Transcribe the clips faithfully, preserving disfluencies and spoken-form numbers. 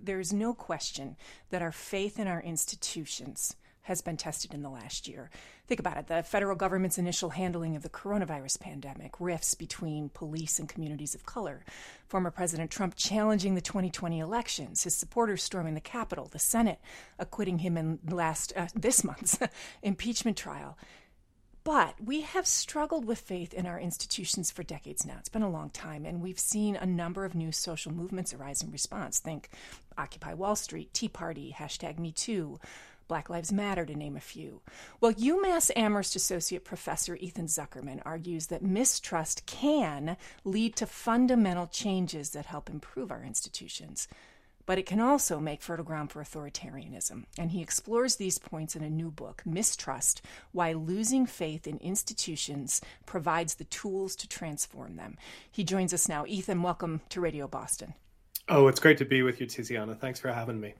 there's no question that our faith in our institutions has been tested in the last year. Think about it. The federal government's initial handling of the coronavirus pandemic, rifts between police and communities of color, former President Trump challenging the twenty twenty elections, his supporters storming the Capitol, the Senate acquitting him in last uh, this month's impeachment trial. But we have struggled with faith in our institutions for decades now. It's been a long time, and we've seen a number of new social movements arise in response. Think Occupy Wall Street, Tea Party, hashtag Me Too, Black Lives Matter, to name a few. Well, UMass Amherst Associate Professor Ethan Zuckerman argues that mistrust can lead to fundamental changes that help improve our institutions, but it can also make fertile ground for authoritarianism. And he explores these points in a new book, Mistrust: Why Losing Faith in Institutions Provides the Tools to Transform Them. He joins us now. Ethan, welcome to Radio Boston. Oh, it's great to be with you, Tiziana. Thanks for having me.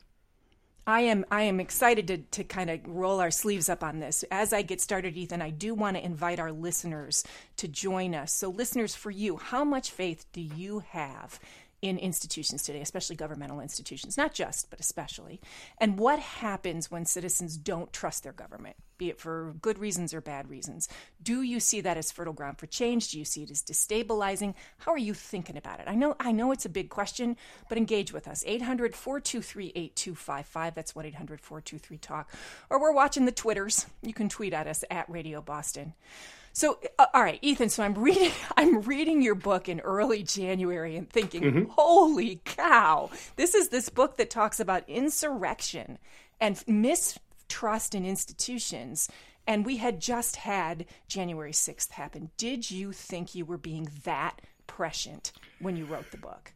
I am I am excited to, to kind of roll our sleeves up on this. As I get started, Ethan, I do want to invite our listeners to join us. So listeners, for you, how much faith do you have in institutions today, especially governmental institutions, not just, but especially? And what happens when citizens don't trust their government, be it for good reasons or bad reasons? Do you see that as fertile ground for change? Do you see it as destabilizing? How are you thinking about it? I know I know it's a big question, but engage with us. eight hundred, four two three, eight two five five. That's one eight hundred, four two three, talk. Or we're watching the Twitters. You can tweet at us at Radio Boston. So, uh, all right, Ethan, so I'm reading I'm reading your book in early January and thinking, mm-hmm. holy cow, this is this book that talks about insurrection and mistrust in institutions. And we had just had January sixth happen. Did you think you were being that prescient when you wrote the book?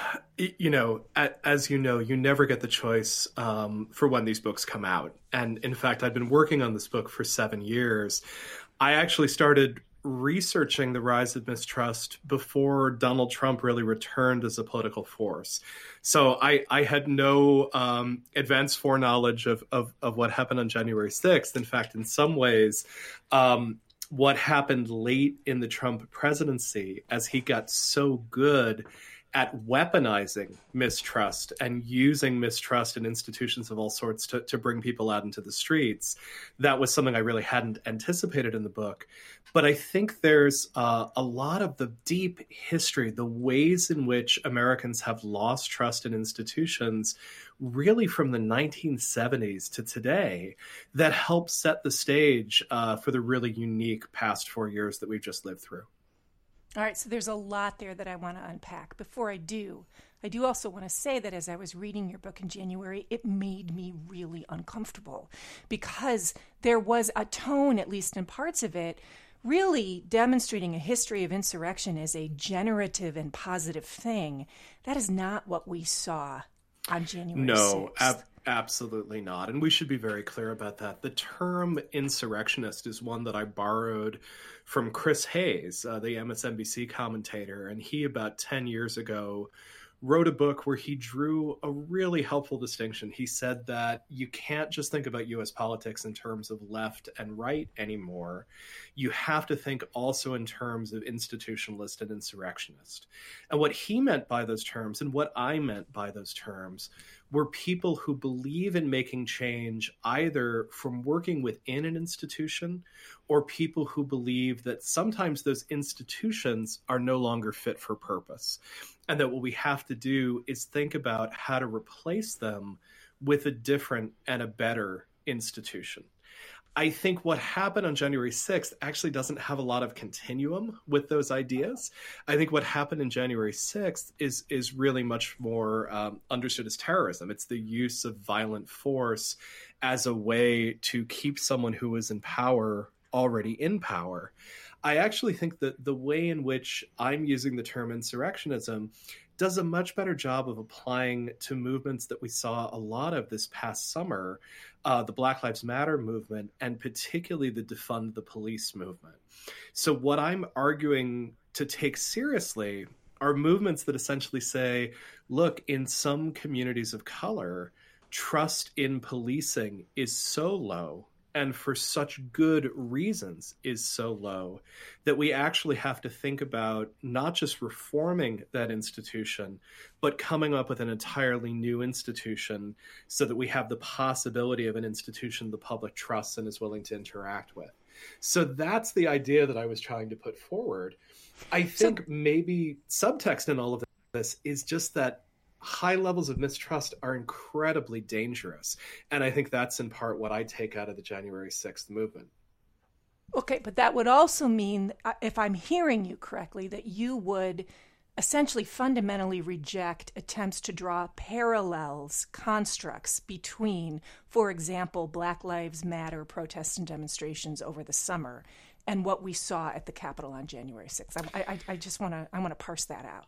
You know, as you know, you never get the choice um, for when these books come out. And in fact, I've been working on this book for seven years. I actually started researching the rise of mistrust before Donald Trump really returned as a political force. So I, I had no um, advanced foreknowledge of, of, of what happened on January sixth. In fact, in some ways, um, what happened late in the Trump presidency, as he got so good at weaponizing mistrust and using mistrust in institutions of all sorts to, to bring people out into the streets, that was something I really hadn't anticipated in the book. But I think there's uh, a lot of the deep history, the ways in which Americans have lost trust in institutions, really from the nineteen seventies to today, that help set the stage uh, for the really unique past four years that we've just lived through. All right, so there's a lot there that I want to unpack. Before I do, I do also want to say that as I was reading your book in January, it made me really uncomfortable because there was a tone, at least in parts of it, really demonstrating a history of insurrection as a generative and positive thing. That is not what we saw on January No, sixth. ab- absolutely not. And we should be very clear about that. The term insurrectionist is one that I borrowed from Chris Hayes, uh, the M S N B C commentator. And he, about ten years ago, wrote a book where he drew a really helpful distinction. He said that you can't just think about U S politics in terms of left and right anymore. You have to think also in terms of institutionalist and insurrectionist. And what he meant by those terms, and what I meant by those terms, were people who believe in making change either from working within an institution or people who believe that sometimes those institutions are no longer fit for purpose. And that what we have to do is think about how to replace them with a different and a better institution. I think what happened on January sixth actually doesn't have a lot of continuum with those ideas. I think what happened in January sixth is, is really much more um, understood as terrorism. It's the use of violent force as a way to keep someone who is in power already in power. I actually think that the way in which I'm using the term insurrectionism does a much better job of applying to movements that we saw a lot of this past summer, uh, the Black Lives Matter movement, and particularly the Defund the Police movement. So what I'm arguing to take seriously are movements that essentially say, look, in some communities of color, trust in policing is so low and for such good reasons, is so low that we actually have to think about not just reforming that institution, but coming up with an entirely new institution so that we have the possibility of an institution the public trusts and is willing to interact with. So that's the idea that I was trying to put forward. I think so, maybe subtext in all of this is just that high levels of mistrust are incredibly dangerous. And I think that's in part what I take out of the January sixth movement. Okay, but that would also mean, if I'm hearing you correctly, that you would essentially fundamentally reject attempts to draw parallels, constructs between, for example, Black Lives Matter protests and demonstrations over the summer and what we saw at the Capitol on January sixth. I, I, I just want to I want to parse that out.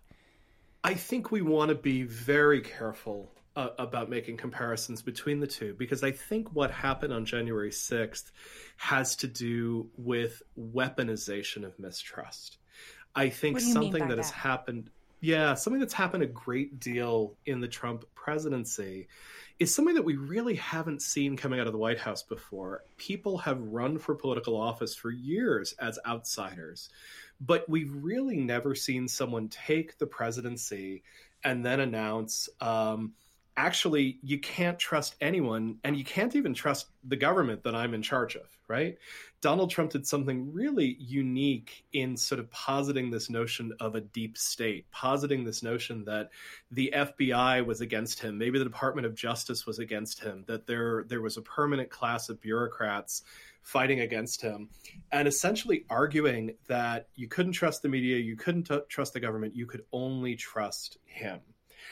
I think we want to be very careful uh, about making comparisons between the two, because I think what happened on January sixth has to do with weaponization of mistrust. I think something that, that has happened, yeah, something that's happened a great deal in the Trump presidency is something that we really haven't seen coming out of the White House before. People have run for political office for years as outsiders, but we've really never seen someone take the presidency and then announce, um, actually, you can't trust anyone, and you can't even trust the government that I'm in charge of, right? Donald Trump did something really unique in sort of positing this notion of a deep state, positing this notion that the F B I was against him, maybe the Department of Justice was against him, that there, there was a permanent class of bureaucrats fighting against him, and essentially arguing that you couldn't trust the media, you couldn't t- trust the government, you could only trust him.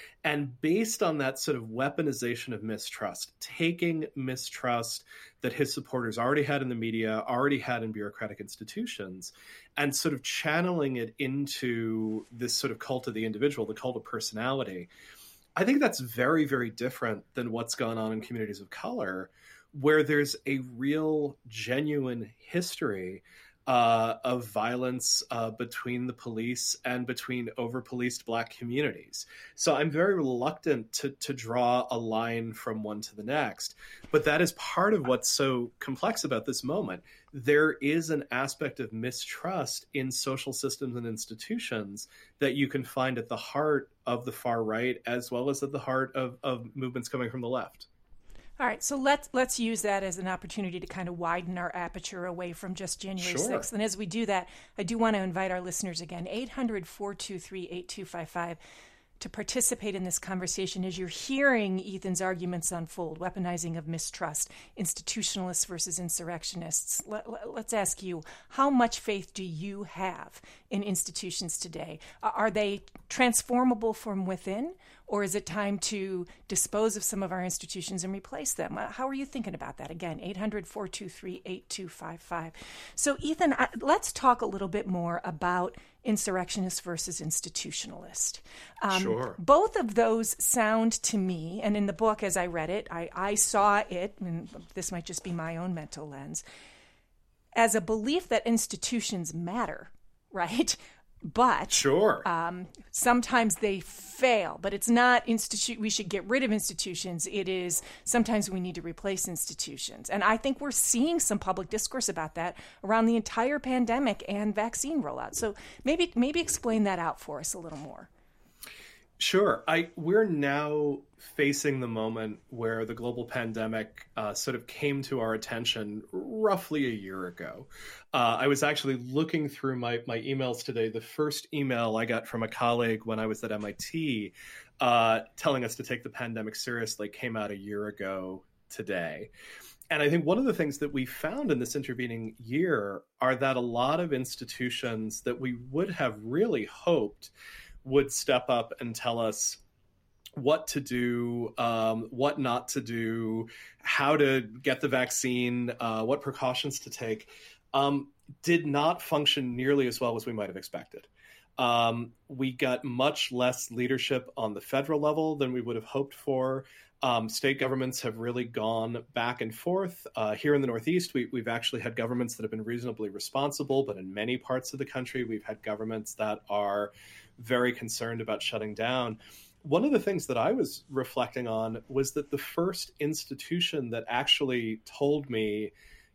And based on that sort of weaponization of mistrust, taking mistrust that his supporters already had in the media, already had in bureaucratic institutions, and sort of channeling it into this sort of cult of the individual, the cult of personality, I think that's very, very different than what's gone on in communities of color, where there's a real, genuine history uh, of violence uh, between the police and between over-policed Black communities. So I'm very reluctant to, to draw a line from one to the next. But that is part of what's so complex about this moment. There is an aspect of mistrust in social systems and institutions that you can find at the heart of the far right, as well as at the heart of, of movements coming from the left. All right, so let's let's use that as an opportunity to kind of widen our aperture away from just January sixth. And as we do that, I do want to invite our listeners again, eight hundred, four two three, eight two five five, to participate in this conversation as you're hearing Ethan's arguments unfold, weaponizing of mistrust, institutionalists versus insurrectionists. Let, let, let's ask you, how much faith do you have in institutions today? Are they transformable from within? Or is it time to dispose of some of our institutions and replace them? How are you thinking about that? Again, eight hundred, four two three, eight two five five. So, Ethan, I, let's talk a little bit more about insurrectionist versus institutionalist. Um, sure. Both of those sound to me, and in the book, as I read it, I, I saw it, and this might just be my own mental lens, as a belief that institutions matter, right? But sure. um, sometimes they fail. But it's not institu- we should get rid of institutions. It is sometimes we need to replace institutions. And I think we're seeing some public discourse about that around the entire pandemic and vaccine rollout. So maybe maybe explain that out for us a little more. Sure. I we're now facing the moment where the global pandemic uh, sort of came to our attention roughly a year ago. Uh, I was actually looking through my, my emails today. The first email I got from a colleague when I was at M I T uh, telling us to take the pandemic seriously came out a year ago today. And I think one of the things that we found in this intervening year are that a lot of institutions that we would have really hoped would step up and tell us what to do, um, what not to do, how to get the vaccine, uh, what precautions to take, um, did not function nearly as well as we might have expected. Um, we got much less leadership on the federal level than we would have hoped for. Um, state governments have really gone back and forth. Uh, here in the Northeast, we, we've actually had governments that have been reasonably responsible, but in many parts of the country, we've had governments that are very concerned about shutting down. One of the things that I was reflecting on was that the first institution that actually told me,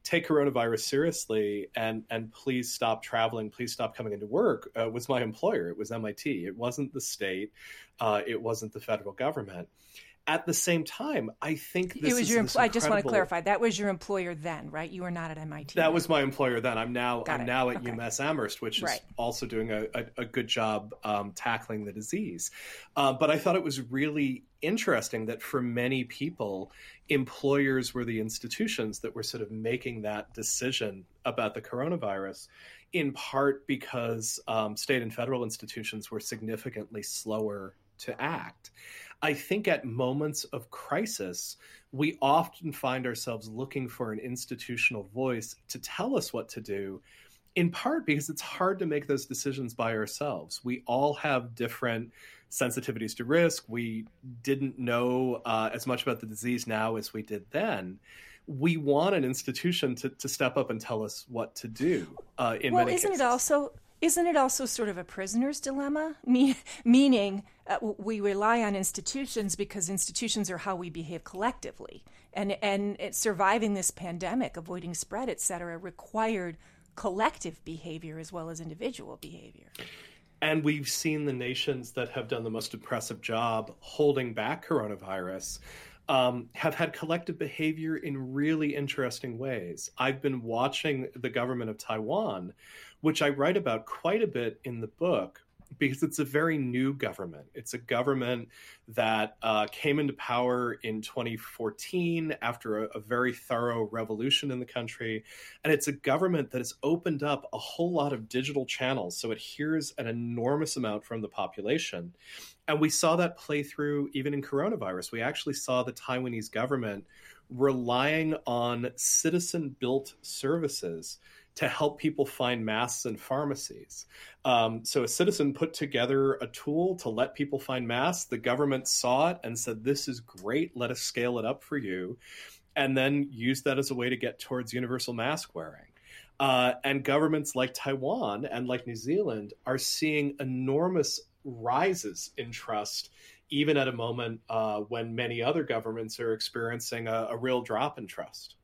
take coronavirus seriously and and please stop traveling, please stop coming into work, uh, was my employer. It was M I T. It wasn't the state. Uh, it wasn't the federal government. At the same time, I think this it was is your. this Empl- I just want to incredible- clarify that was your employer then, right? You were not at M I T. That then. was my employer then. I'm now Got I'm it. now at Okay. UMass Amherst, which is Right. also doing a, a, a good job um, tackling the disease. Uh, but I thought it was really interesting that for many people, employers were the institutions that were sort of making that decision about the coronavirus, in part because um, state and federal institutions were significantly slower to act. I think at moments of crisis, we often find ourselves looking for an institutional voice to tell us what to do, in part because it's hard to make those decisions by ourselves. We all have different sensitivities to risk. We didn't know uh, as much about the disease now as we did then. We want an institution to, to step up and tell us what to do uh, in well, many isn't cases. it also isn't it also sort of a prisoner's dilemma? Me- meaning uh, we rely on institutions because institutions are how we behave collectively, and and it, surviving this pandemic, avoiding spread, et cetera, required collective behavior as well as individual behavior. And we've seen the nations that have done the most impressive job holding back coronavirus um, have had collective behavior in really interesting ways. I've been watching the government of Taiwan, which I write about quite a bit in the book, because it's a very new government. It's a government that uh, came into power in twenty fourteen after a, a very thorough revolution in the country. And it's a government that has opened up a whole lot of digital channels, so it hears an enormous amount from the population. And we saw that play through even in coronavirus. We actually saw the Taiwanese government relying on citizen-built services to help people find masks in pharmacies. Um, so a citizen put together a tool to let people find masks. The government saw it and said, this is great, let us scale it up for you, and then used that as a way to get towards universal mask wearing. Uh, and governments like Taiwan and like New Zealand are seeing enormous rises in trust, even at a moment uh, when many other governments are experiencing a, a real drop in trust.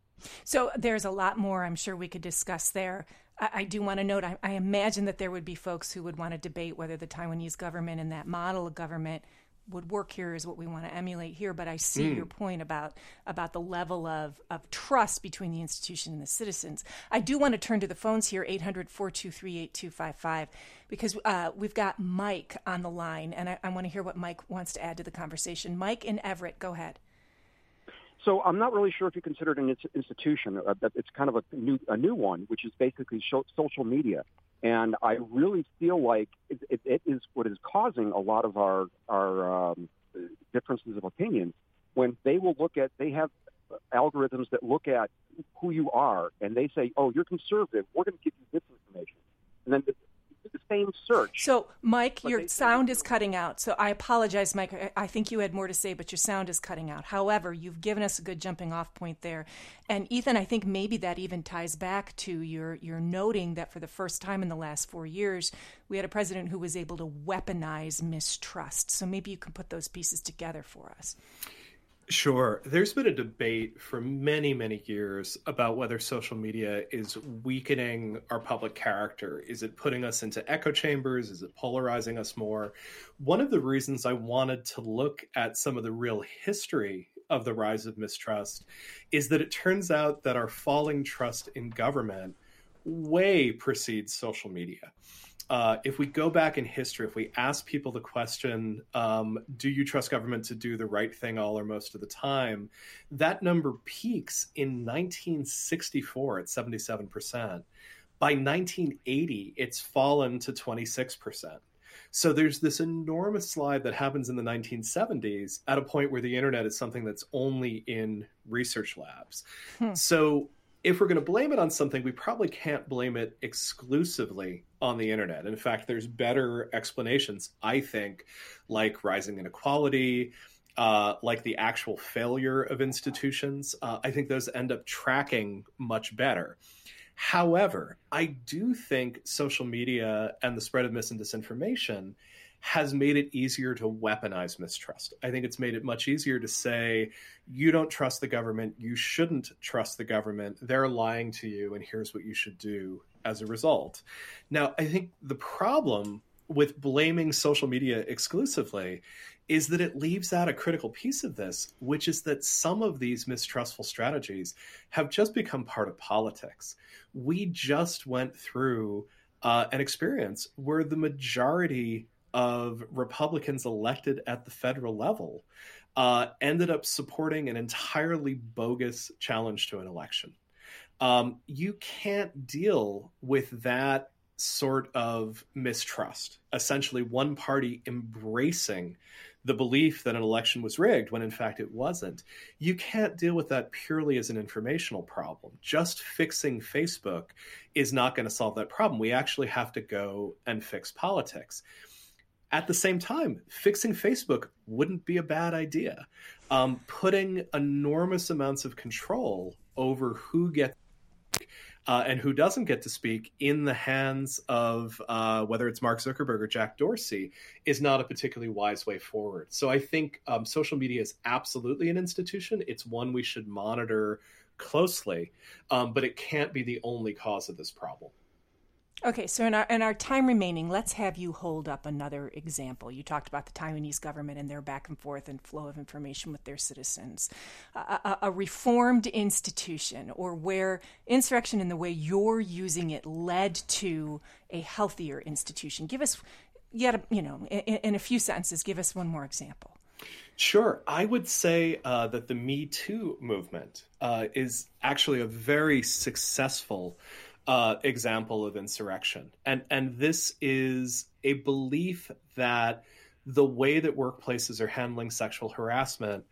So there's a lot more I'm sure we could discuss there. I, I do want to note, I, I imagine that there would be folks who would want to debate whether the Taiwanese government and that model of government would work here is what we want to emulate here. But I see mm. your point about about the level of, of trust between the institution and the citizens. I do want to turn to the phones here, eight hundred, four two three, eight two five five, because uh, we've got Mike on the line, and I, I want to hear what Mike wants to add to the conversation. Mike in Everett, go ahead. So I'm not really sure if you consider it an institution. Uh, it's kind of a new a new one, which is basically show, social media. And I really feel like it, it, it is what is causing a lot of our our um, differences of opinion. When they will look at, they have algorithms that look at who you are, and they say, "Oh, you're conservative. We're going to give you this information," and then the, the same search. So, Mike, your sound is cutting out. So I apologize, Mike. I, I think you had more to say, but your sound is cutting out. However, you've given us a good jumping off point there. And Ethan, I think maybe that even ties back to your, your noting that for the first time in the last four years, we had a president who was able to weaponize mistrust. So maybe you can put those pieces together for us. Sure. There's been a debate for many, many years about whether social media is weakening our public character. Is it putting us into echo chambers? Is it polarizing us more? One of the reasons I wanted to look at some of the real history of the rise of mistrust is that it turns out that our falling trust in government way precedes social media. Uh, if we go back in history, if we ask people the question, um, do you trust government to do the right thing all or most of the time? That number peaks in nineteen sixty-four at seventy-seven percent. By nineteen eighty, it's fallen to twenty-six percent. So there's this enormous slide that happens in the nineteen seventies at a point where the internet is something that's only in research labs. Hmm. So if we're going to blame it on something, we probably can't blame it exclusively on the internet. In fact, there's better explanations, I think, like rising inequality, uh, like the actual failure of institutions. Uh, I think those end up tracking much better. However, I do think social media and the spread of mis and disinformation has made it easier to weaponize mistrust. I think it's made it much easier to say, you don't trust the government, you shouldn't trust the government, they're lying to you, and here's what you should do as a result. Now, I think the problem with blaming social media exclusively is that it leaves out a critical piece of this, which is that some of these mistrustful strategies have just become part of politics. We just went through uh, an experience where the majority of Republicans elected at the federal level uh, ended up supporting an entirely bogus challenge to an election. Um, you can't deal with that sort of mistrust, essentially one party embracing the belief that an election was rigged when in fact it wasn't. You can't deal with that purely as an informational problem. Just fixing Facebook is not going to solve that problem. We actually have to go and fix politics. At the same time, fixing Facebook wouldn't be a bad idea. Um, putting enormous amounts of control over who gets Uh, and who doesn't get to speak in the hands of uh, whether it's Mark Zuckerberg or Jack Dorsey is not a particularly wise way forward. So I think um, social media is absolutely an institution. It's one we should monitor closely, um, but it can't be the only cause of this problem. Okay, so in our in our time remaining, let's have you hold up another example. You talked about the Taiwanese government and their back and forth and flow of information with their citizens. A, a, a reformed institution, or where insurrection in the way you're using it led to a healthier institution. Give us, yet a, you know, in, in a few sentences, give us one more example. Sure. I would say uh, that the Me Too movement uh, is actually a very successful Uh, example of insurrection. And, and this is a belief that the way that workplaces are handling sexual harassment,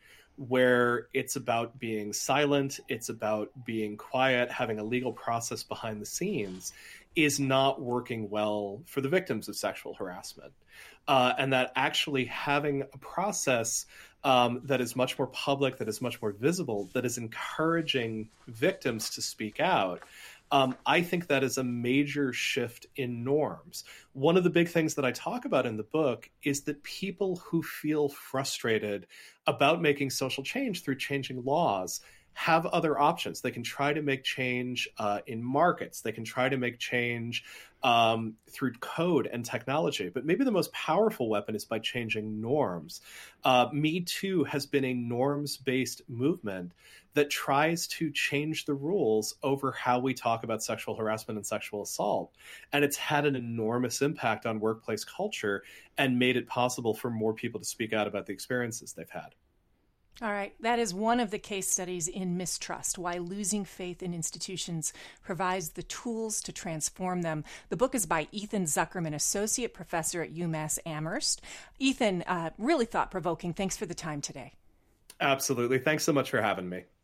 where it's about being silent, it's about being quiet, having a legal process behind the scenes, is not working well for the victims of sexual harassment. Uh, and that actually having a process um, that is much more public, that is much more visible, that is encouraging victims to speak out, Um, I think that is a major shift in norms. One of the big things that I talk about in the book is that people who feel frustrated about making social change through changing laws have other options. They can try to make change uh, in markets. They can try to make change um, through code and technology. But maybe the most powerful weapon is by changing norms. Uh, Me Too has been a norms-based movement that tries to change the rules over how we talk about sexual harassment and sexual assault. And it's had an enormous impact on workplace culture and made it possible for more people to speak out about the experiences they've had. All right. That is one of the case studies in mistrust, why losing faith in institutions provides the tools to transform them. The book is by Ethan Zuckerman, Associate Professor at UMass Amherst. Ethan, uh, really thought-provoking. Thanks for the time today. Absolutely. Thanks so much for having me.